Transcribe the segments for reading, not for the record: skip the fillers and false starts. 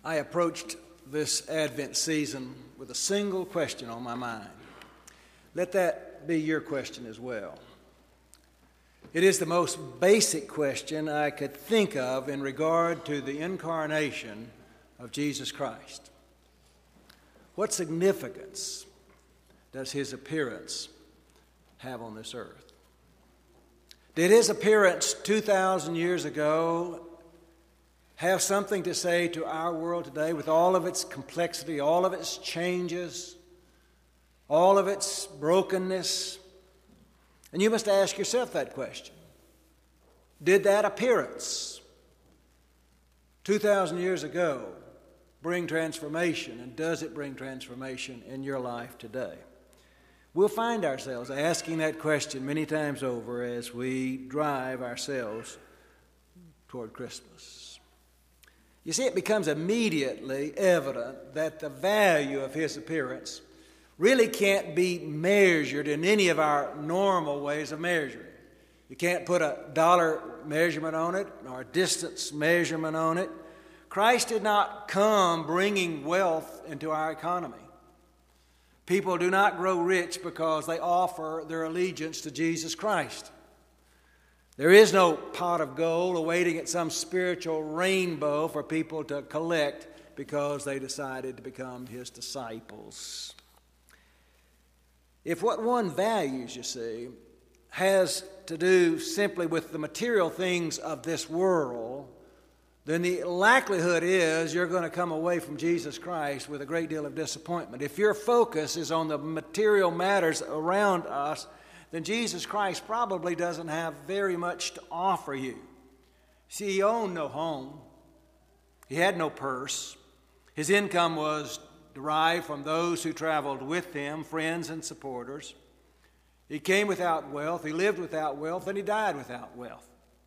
I approached this Advent season with a single question on my mind. Let that be your question as well. It is the most basic question I could think of in regard to the incarnation of Jesus Christ. What significance does his appearance have on this earth? Did his appearance 2,000 years ago have something to say to our world today with all of its complexity, all of its changes, all of its brokenness? And you must ask yourself that question. Did that appearance 2,000 years ago bring transformation, and does it bring transformation in your life today? We'll find ourselves asking that question many times over as we drive ourselves toward Christmas. You see, it becomes immediately evident that the value of his appearance really can't be measured in any of our normal ways of measuring. You can't put a dollar measurement on it or a distance measurement on it. Christ did not come bringing wealth into our economy. People do not grow rich because they offer their allegiance to Jesus Christ. There is no pot of gold awaiting at some spiritual rainbow for people to collect because they decided to become his disciples. If what one values, you see, has to do simply with the material things of this world, then the likelihood is you're going to come away from Jesus Christ with a great deal of disappointment. If your focus is on the material matters around us, then Jesus Christ probably doesn't have very much to offer you. See, he owned no home. He had no purse. His income was derived from those who traveled with him, friends and supporters. He came without wealth, he lived without wealth, and he died without wealth.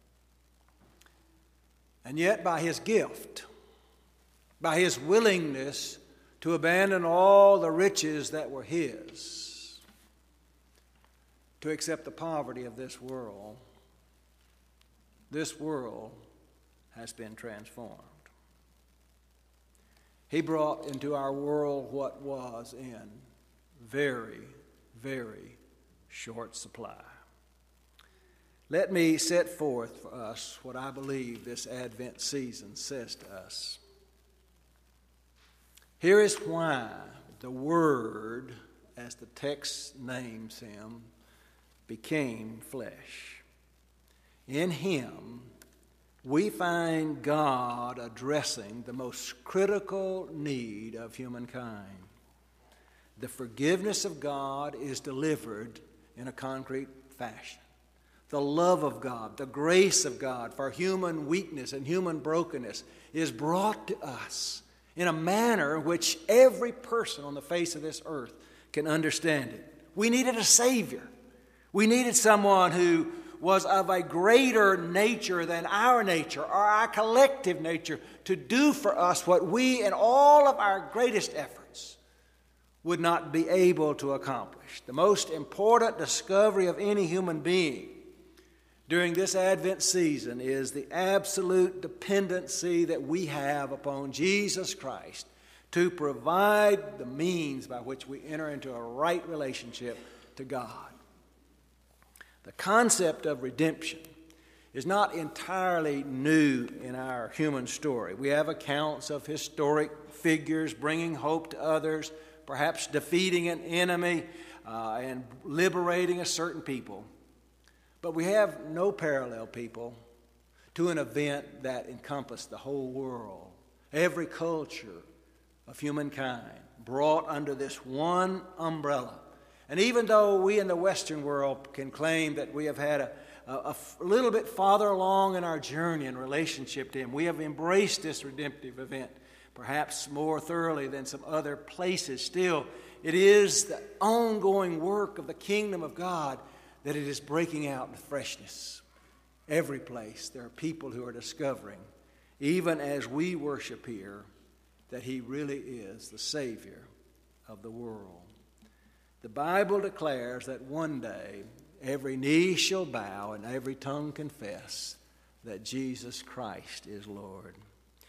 And yet by his gift, by his willingness to abandon all the riches that were his, to accept the poverty of this world has been transformed. He brought into our world what was in very, very short supply. Let me set forth for us what I believe this Advent season says to us. Here is why the Word, as the text names him, became flesh. In him, we find God addressing the most critical need of humankind. The forgiveness of God is delivered in a concrete fashion. The love of God, the grace of God for human weakness and human brokenness is brought to us in a manner in which every person on the face of this earth can understand it. We needed a Savior. We needed someone who was of a greater nature than our nature or our collective nature to do for us what we, in all of our greatest efforts, would not be able to accomplish. The most important discovery of any human being during this Advent season is the absolute dependency that we have upon Jesus Christ to provide the means by which we enter into a right relationship to God. The concept of redemption is not entirely new in our human story. We have accounts of historic figures bringing hope to others, perhaps defeating an enemy and liberating a certain people. But we have no parallel, people, to an event that encompassed the whole world, every culture of humankind brought under this one umbrella. And even though we in the Western world can claim that we have had a little bit farther along in our journey in relationship to him, we have embraced this redemptive event perhaps more thoroughly than some other places. Still, it is the ongoing work of the kingdom of God that it is breaking out with freshness. Every place there are people who are discovering, even as we worship here, that he really is the Savior of the world. The Bible declares that one day every knee shall bow and every tongue confess that Jesus Christ is Lord.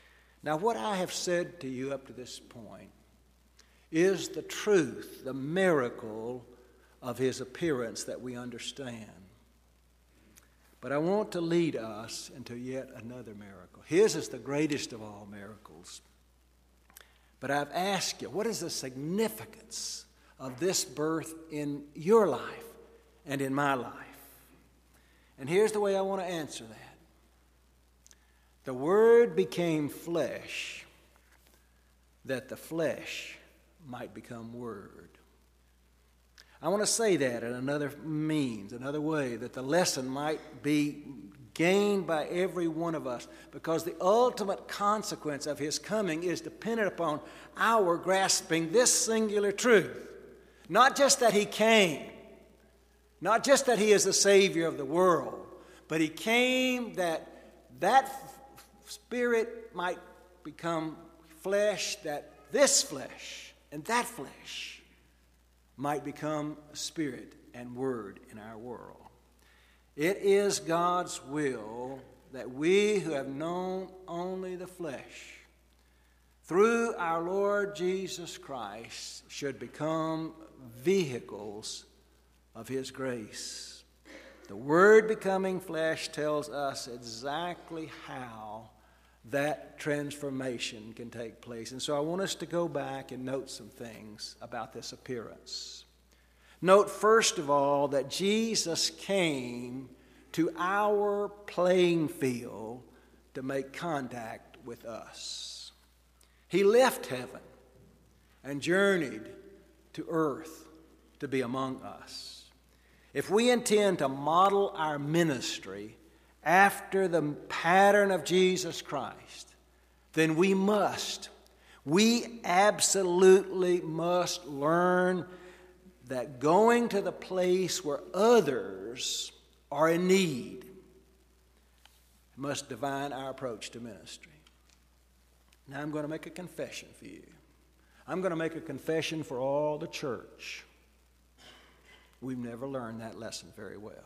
Now, what I have said to you up to this point is the truth, the miracle of his appearance that we understand. But I want to lead us into yet another miracle. His is the greatest of all miracles. But I've asked you, what is the significance of this birth in your life and in my life? And here's the way I want to answer that. The Word became flesh that the flesh might become Word. I want to say that in another means, another way, that the lesson might be gained by every one of us, because the ultimate consequence of his coming is dependent upon our grasping this singular truth. Not just that he came, not just that he is the Savior of the world, but he came that Spirit might become flesh, that this flesh and that flesh might become Spirit and Word in our world. It is God's will that we who have known only the flesh, through our Lord Jesus Christ, should become vehicles of his grace. The Word becoming flesh tells us exactly how that transformation can take place. And so I want us to go back and note some things about this appearance. Note, first of all, that Jesus came to our playing field to make contact with us. He left heaven and journeyed to earth to be among us. If we intend to model our ministry after the pattern of Jesus Christ, then we absolutely must learn that going to the place where others are in need must define our approach to ministry. Now I'm going to make a confession for you. I'm going to make a confession for all the church. We've never learned that lesson very well.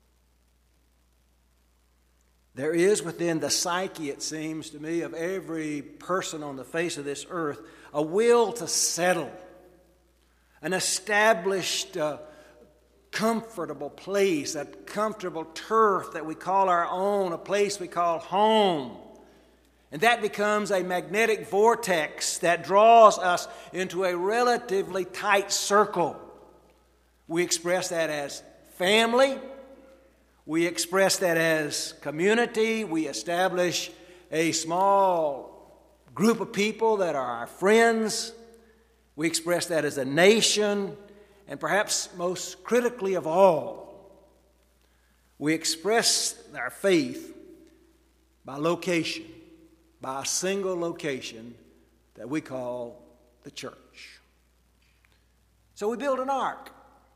There is within the psyche, it seems to me, of every person on the face of this earth, a will to settle, an established, comfortable place, a comfortable turf that we call our own, a place we call home. And that becomes a magnetic vortex that draws us into a relatively tight circle. We express that as family. We express that as community. We establish a small group of people that are our friends. We express that as a nation. And perhaps most critically of all, we express our faith by location, by a single location that we call the church. So we build an ark,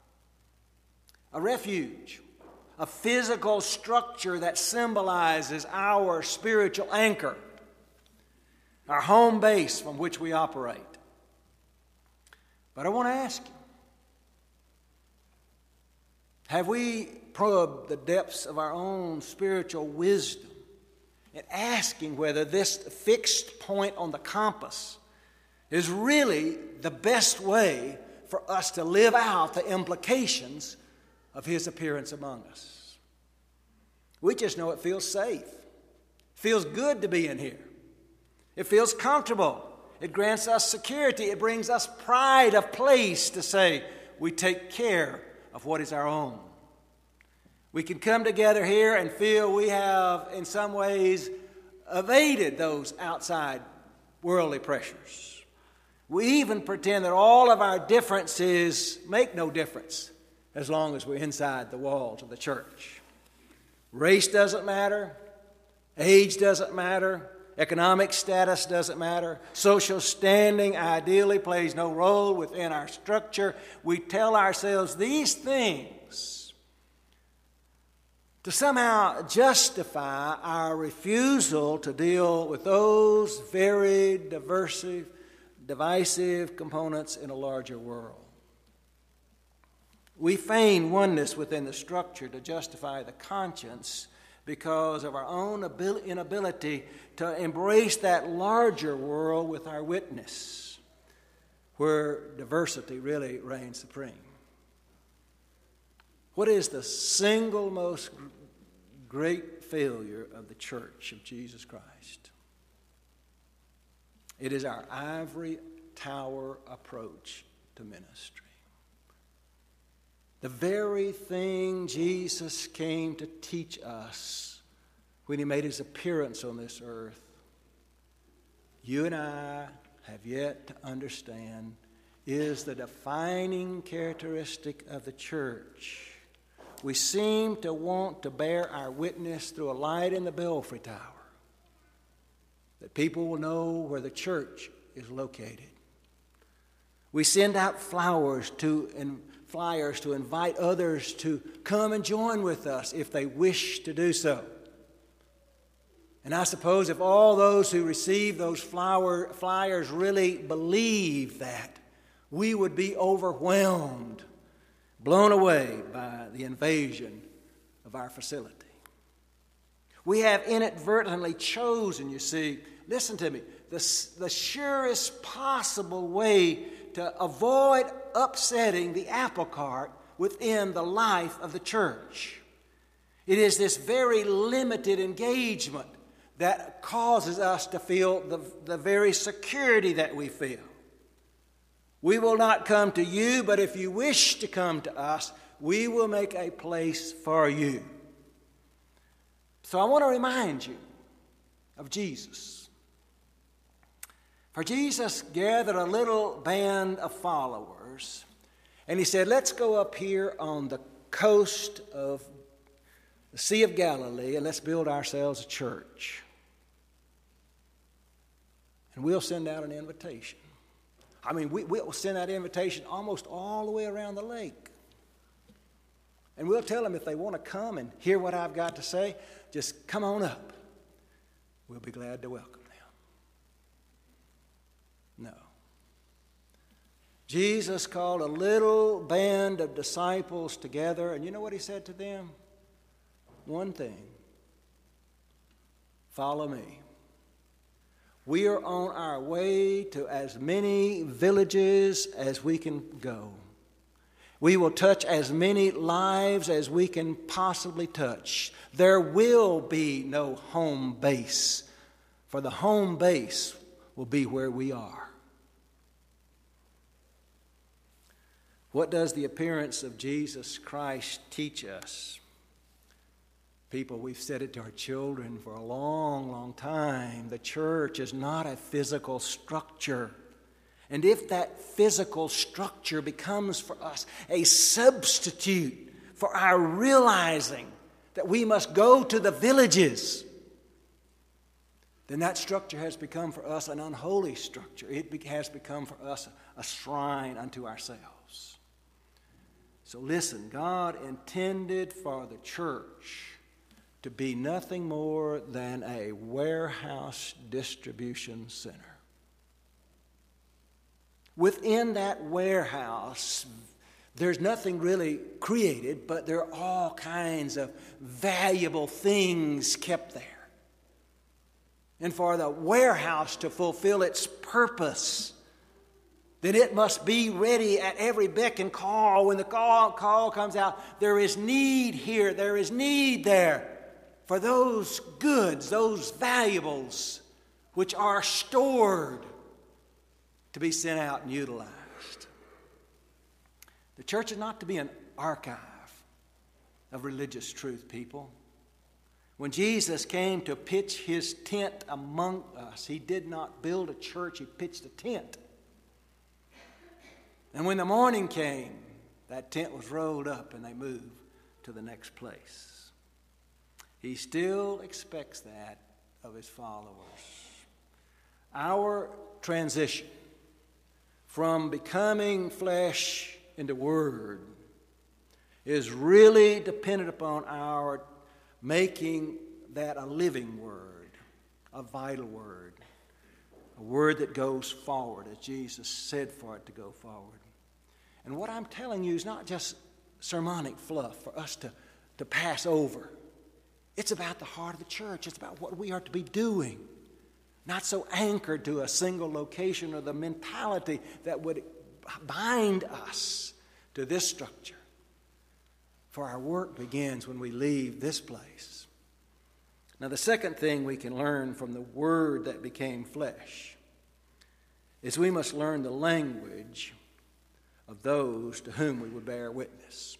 a refuge, a physical structure that symbolizes our spiritual anchor, our home base from which we operate. But I want to ask you, have we probed the depths of our own spiritual wisdom in asking whether this fixed point on the compass is really the best way for us to live out the implications of his appearance among us? We just know it feels safe. It feels good to be in here. It feels comfortable. It grants us security. It brings us pride of place to say we take care of what is our own. We can come together here and feel we have, in some ways, evaded those outside worldly pressures. We even pretend that all of our differences make no difference as long as we're inside the walls of the church. Race doesn't matter. Age doesn't matter. Economic status doesn't matter. Social standing ideally plays no role within our structure. We tell ourselves these things to somehow justify our refusal to deal with those very divisive components in a larger world. We feign oneness within the structure to justify the conscience because of our own inability to embrace that larger world with our witness, where diversity really reigns supreme. What is the single most great failure of the church of Jesus Christ? It is our ivory tower approach to ministry. The very thing Jesus came to teach us when he made his appearance on this earth, you and I have yet to understand, is the defining characteristic of the church. We seem to want to bear our witness through a light in the belfry tower, that people will know where the church is located. We send out flyers to invite others to come and join with us if they wish to do so. And I suppose if all those who receive those flyers really believe that, we would be overwhelmed, blown away by the invasion of our facility. We have inadvertently chosen, you see, listen to me, the surest possible way to avoid upsetting the apple cart within the life of the church. It is this very limited engagement that causes us to feel the very security that we feel. We will not come to you, but if you wish to come to us, we will make a place for you. So I want to remind you of Jesus. For Jesus gathered a little band of followers, and he said, let's go up here on the coast of the Sea of Galilee, and let's build ourselves a church. And we'll send out an invitation. I mean, we'll send out an invitation almost all the way around the lake. And we'll tell them if they want to come and hear what I've got to say, just come on up. We'll be glad to welcome them. No. Jesus called a little band of disciples together, and you know what he said to them? One thing. Follow me. We are on our way to as many villages as we can go. We will touch as many lives as we can possibly touch. There will be no home base, for the home base will be where we are. What does the appearance of Jesus Christ teach us? People, we've said it to our children for a long, long time. The church is not a physical structure. And if that physical structure becomes for us a substitute for our realizing that we must go to the villages, then that structure has become for us an unholy structure. It has become for us a shrine unto ourselves. So listen, God intended for the church to be nothing more than a warehouse distribution center. Within that warehouse, there's nothing really created, but there are all kinds of valuable things kept there. And for the warehouse to fulfill its purpose, then it must be ready at every beck and call. When the call comes out, there is need here, there is need there for those goods, those valuables which are stored to be sent out and utilized. The church is not to be an archive of religious truth, people. When Jesus came to pitch his tent among us, he did not build a church, he pitched a tent. And when the morning came, that tent was rolled up and they moved to the next place. He still expects that of his followers. Our transition from becoming flesh into word is really dependent upon our making that a living word, a vital word, a word that goes forward as Jesus said for it to go forward. And what I'm telling you is not just sermonic fluff for us to pass over. It's about the heart of the church. It's about what we are to be doing. Not so anchored to a single location or the mentality that would bind us to this structure. For our work begins when we leave this place. Now, the second thing we can learn from the Word that became flesh is we must learn the language of those to whom we would bear witness.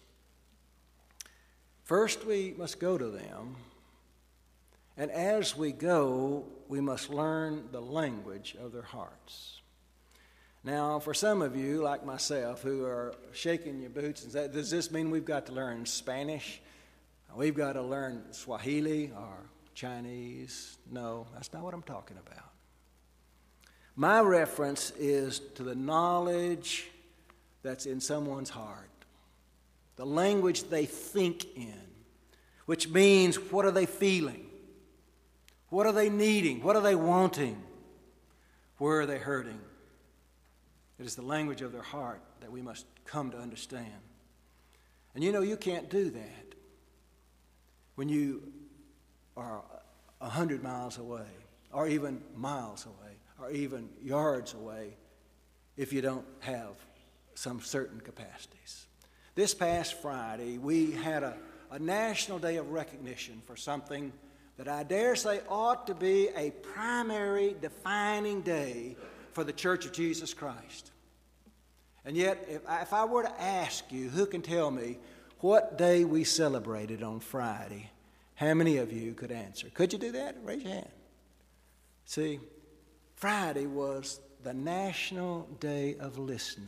First, we must go to them, and as we go, we must learn the language of their hearts. Now, for some of you, like myself, who are shaking your boots and say, does this mean we've got to learn Spanish? We've got to learn Swahili or Chinese? No, that's not what I'm talking about. My reference is to the knowledge that's in someone's heart, the language they think in, which means what are they feeling? What are they needing? What are they wanting? Where are they hurting? It is the language of their heart that we must come to understand. And you know, you can't do that when you are 100 miles away, or even miles away, or even yards away, if you don't have some certain capacities. This past Friday, we had a national day of recognition for something that I dare say ought to be a primary defining day for the Church of Jesus Christ. And yet, if I were to ask you, who can tell me what day we celebrated on Friday, how many of you could answer? Could you do that? Raise your hand. See, Friday was the National Day of Listening.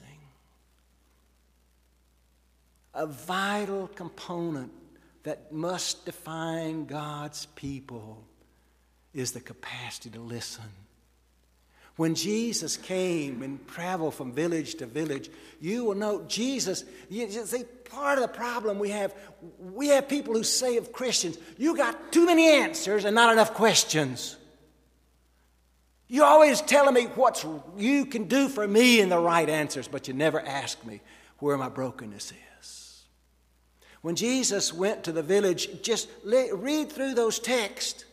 A vital component that must define God's people is the capacity to listen. When Jesus came and traveled from village to village, you will know Jesus, you see, part of the problem we have people who say of Christians, you got too many answers and not enough questions. You're always telling me what you can do for me in the right answers, but you never ask me where my brokenness is. When Jesus went to the village, just read through those texts.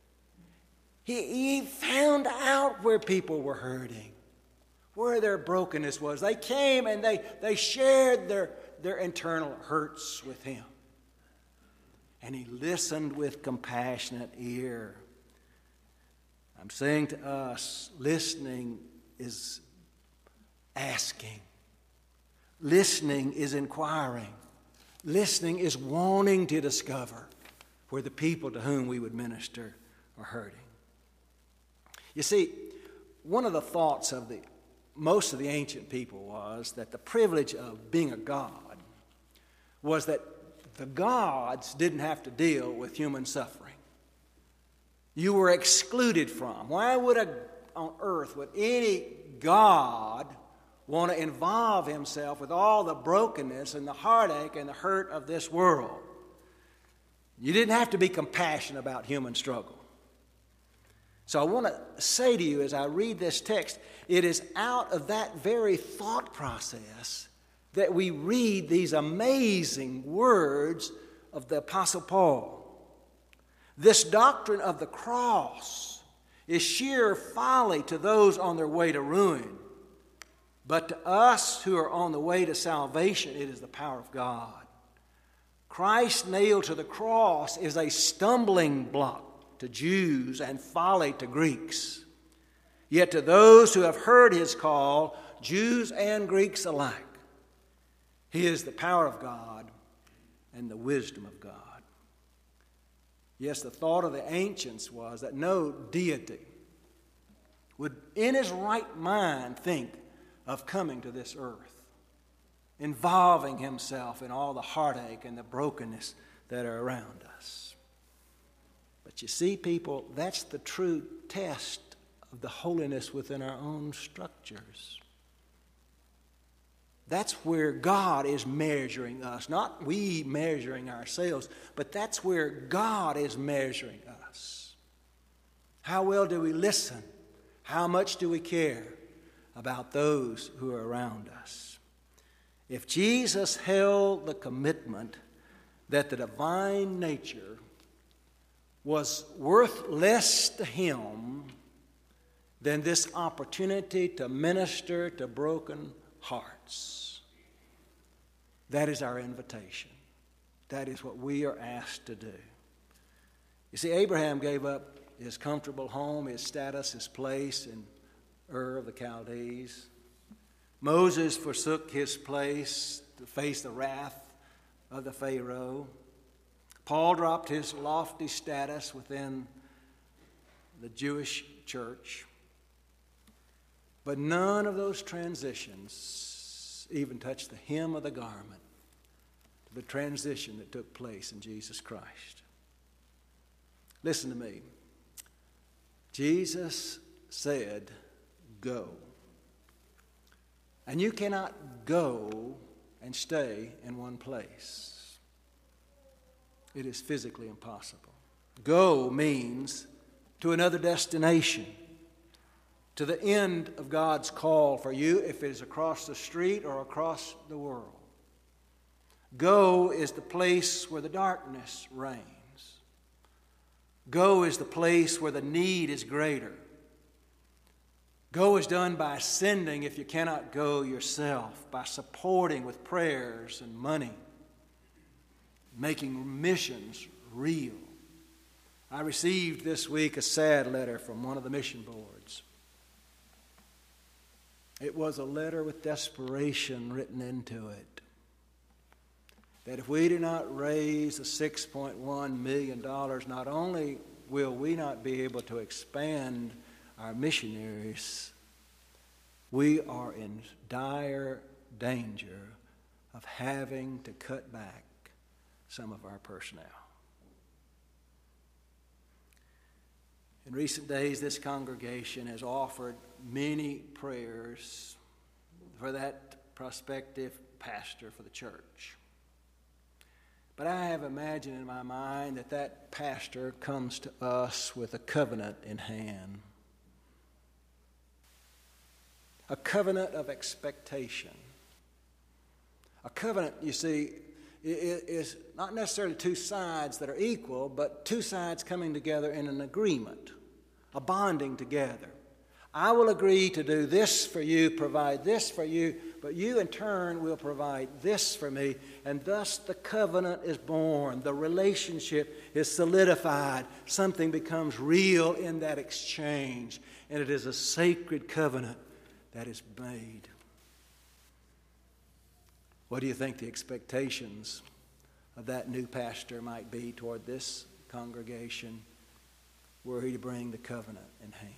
He found out where people were hurting, where their brokenness was. They came and they shared their internal hurts with him. And he listened with compassionate ear. I'm saying to us, listening is asking. Listening is inquiring. Listening is wanting to discover where the people to whom we would minister are hurting. You see, one of the thoughts of most of the ancient people was that the privilege of being a god was that the gods didn't have to deal with human suffering. You were excluded from. Why on earth would any god want to involve himself with all the brokenness and the heartache and the hurt of this world? You didn't have to be compassionate about human struggle. So I want to say to you as I read this text, it is out of that very thought process that we read these amazing words of the Apostle Paul. This doctrine of the cross is sheer folly to those on their way to ruin. But to us who are on the way to salvation, it is the power of God. Christ nailed to the cross is a stumbling block to Jews and folly to Greeks. Yet to those who have heard his call, Jews and Greeks alike, he is the power of God and the wisdom of God. Yes, the thought of the ancients was that no deity would in his right mind think of coming to this earth, involving himself in all the heartache and the brokenness that are around us. But you see, people, that's the true test of the holiness within our own structures. That's where God is measuring us, not we measuring ourselves, but that's where God is measuring us. How well do we listen? How much do we care about those who are around us? If Jesus held the commitment that the divine nature was worth less to him than this opportunity to minister to broken hearts. That is our invitation. That is what we are asked to do. You see, Abraham gave up his comfortable home, his status, his place in Ur of the Chaldees. Moses forsook his place to face the wrath of the Pharaoh. Paul dropped his lofty status within the Jewish church. But none of those transitions even touched the hem of the garment to the transition that took place in Jesus Christ. Listen to me. Jesus said, "Go." And you cannot go and stay in one place. It is physically impossible. Go means to another destination, to the end of God's call for you, if it is across the street or across the world. Go is the place where the darkness reigns. Go is the place where the need is greater. Go is done by sending if you cannot go yourself, by supporting with prayers and money, making missions real. I received this week a sad letter from one of the mission boards. It was a letter with desperation written into it. That if we do not raise the $6.1 million, not only will we not be able to expand our missionaries, we are in dire danger of having to cut back some of our personnel. In recent days, this congregation has offered many prayers for that prospective pastor for the church. But I have imagined in my mind that that pastor comes to us with a covenant in hand. A covenant of expectation. A covenant, you see, is not necessarily two sides that are equal, but two sides coming together in an agreement, a bonding together. I will agree to do this for you, provide this for you, but you in turn will provide this for me. And thus the covenant is born. The relationship is solidified. Something becomes real in that exchange. And it is a sacred covenant that is made. What do you think the expectations of that new pastor might be toward this congregation were he to bring the covenant in hand?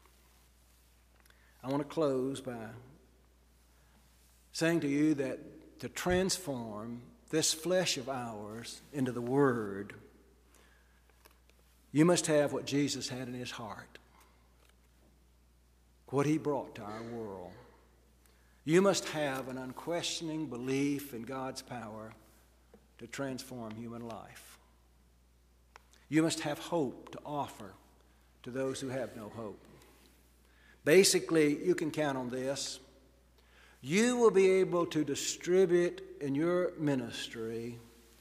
I want to close by saying to you that to transform this flesh of ours into the Word, you must have what Jesus had in his heart, what he brought to our world. You must have an unquestioning belief in God's power to transform human life. You must have hope to offer to those who have no hope. Basically, you can count on this. You will be able to distribute in your ministry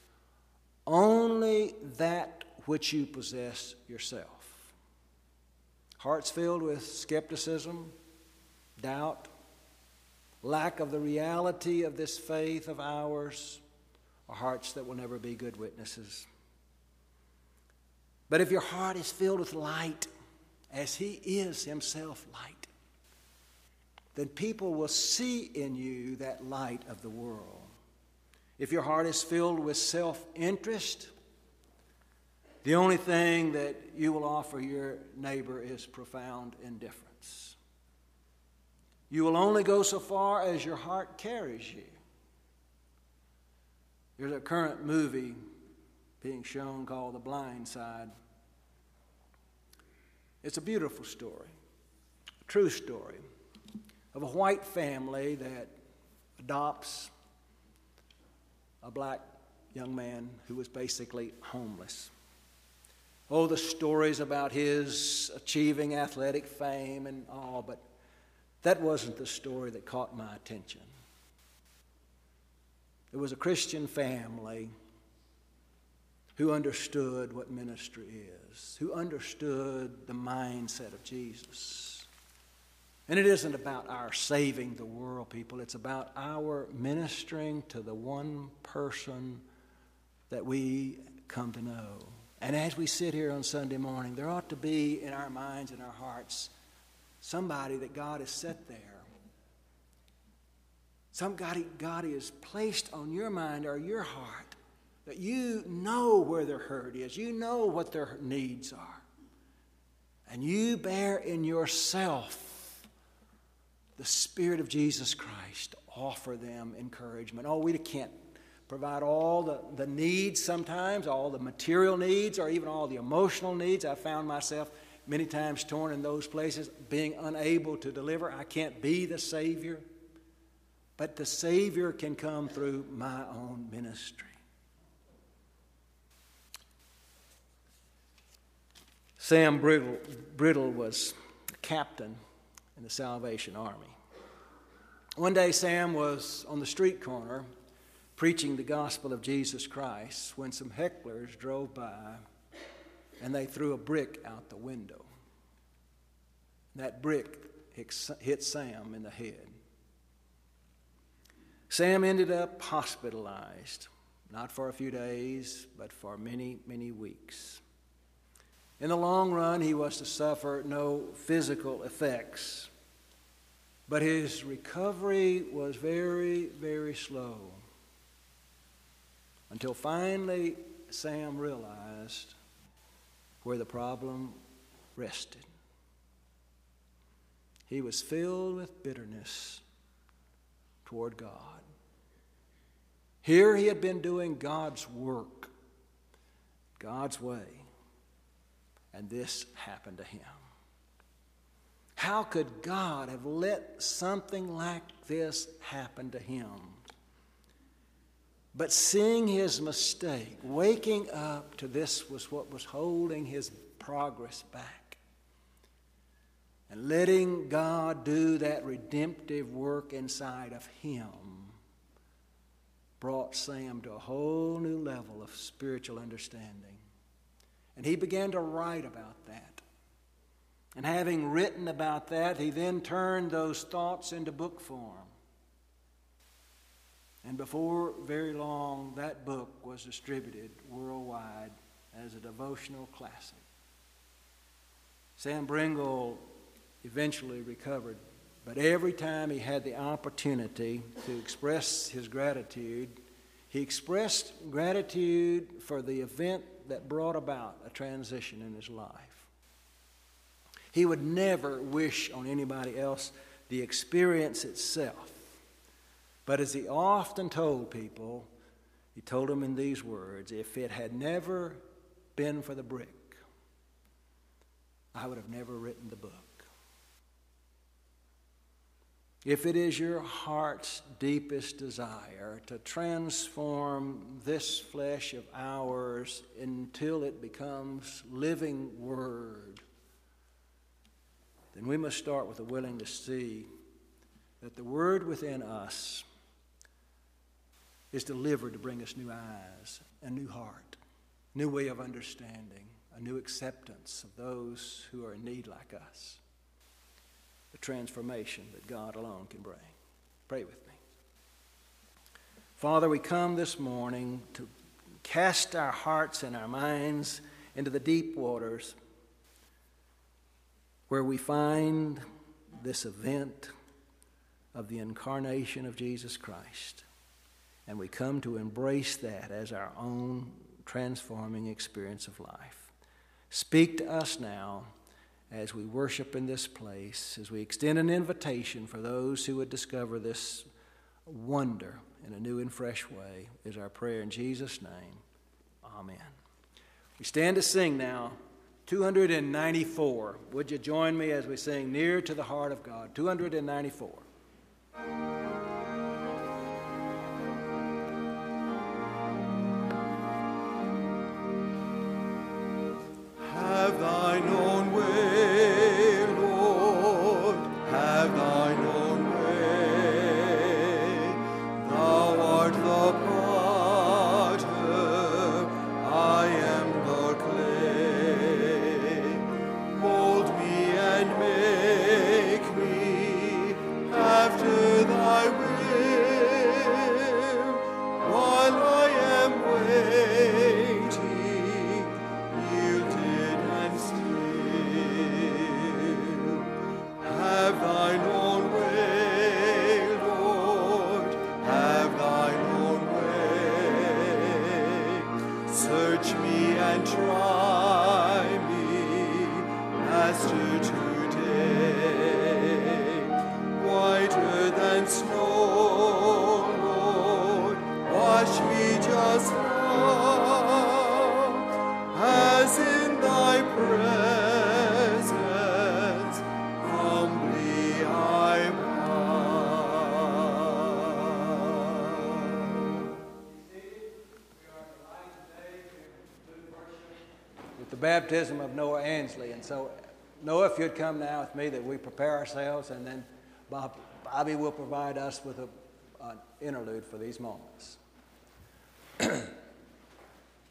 only that which you possess yourself. Hearts filled with skepticism, doubt, lack of the reality of this faith of ours, are hearts that will never be good witnesses. But if your heart is filled with light, as he is himself light, then people will see in you that light of the world. If your heart is filled with self-interest, the only thing that you will offer your neighbor is profound indifference. You will only go so far as your heart carries you. There's a current movie being shown called The Blind Side. It's a beautiful story, a true story of a white family that adopts a black young man who was basically homeless. Oh, the stories about his achieving athletic fame and all, but that wasn't the story that caught my attention. It was a Christian family who understood what ministry is, who understood the mindset of Jesus. And it isn't about our saving the world, people. It's about our ministering to the one person that we come to know. And as we sit here on Sunday morning, there ought to be in our minds and our hearts somebody that God has set there. Somebody God has placed on your mind or your heart, that you know where their hurt is. You know what their needs are. And you bear in yourself the Spirit of Jesus Christ to offer them encouragement. Oh, we can't provide all the needs sometimes, all the material needs, or even all the emotional needs. I found myself many times torn in those places, being unable to deliver. I can't be the Savior. But the Savior can come through my own ministry. Sam Brittle was a captain in the Salvation Army. One day Sam was on the street corner preaching the gospel of Jesus Christ when some hecklers drove by and they threw a brick out the window. That brick hit Sam in the head. Sam ended up hospitalized, not for a few days, but for many, many weeks. In the long run, he was to suffer no physical effects, but his recovery was very, very slow, until finally Sam realized where the problem rested. He was filled with bitterness toward God. Here he had been doing God's work, God's way, and this happened to him. How could God have let something like this happen to him? But seeing his mistake, waking up to this was what was holding his progress back. And letting God do that redemptive work inside of him brought Sam to a whole new level of spiritual understanding. And he began to write about that. And having written about that, he then turned those thoughts into book form. And before very long, that book was distributed worldwide as a devotional classic. Sam Brittle eventually recovered, but every time he had the opportunity to express his gratitude, he expressed gratitude for the event that brought about a transition in his life. He would never wish on anybody else the experience itself. But as he often told people, he told them in these words, if it had never been for the brick, I would have never written the book. If it is your heart's deepest desire to transform this flesh of ours until it becomes living word, then we must start with a willingness to see that the word within us is delivered to bring us new eyes, a new heart, new way of understanding, a new acceptance of those who are in need like us. The transformation that God alone can bring. Pray with me. Father, we come this morning to cast our hearts and our minds into the deep waters where we find this event of the incarnation of Jesus Christ. And we come to embrace that as our own transforming experience of life. Speak to us now as we worship in this place, as we extend an invitation for those who would discover this wonder in a new and fresh way, is our prayer in Jesus' name. Amen. We stand to sing now 294. Would you join me as we sing Near to the Heart of God? 294. Have thine own way, Lord, have thine own way. Thou art the potter, I and try me, Master, today. Whiter than snow, Lord, wash me just now, as in thy presence humbly I with the baptism of Noah Ansley. And so, Noah, if you'd come now with me that we prepare ourselves, and then Bobby will provide us with an interlude for these moments.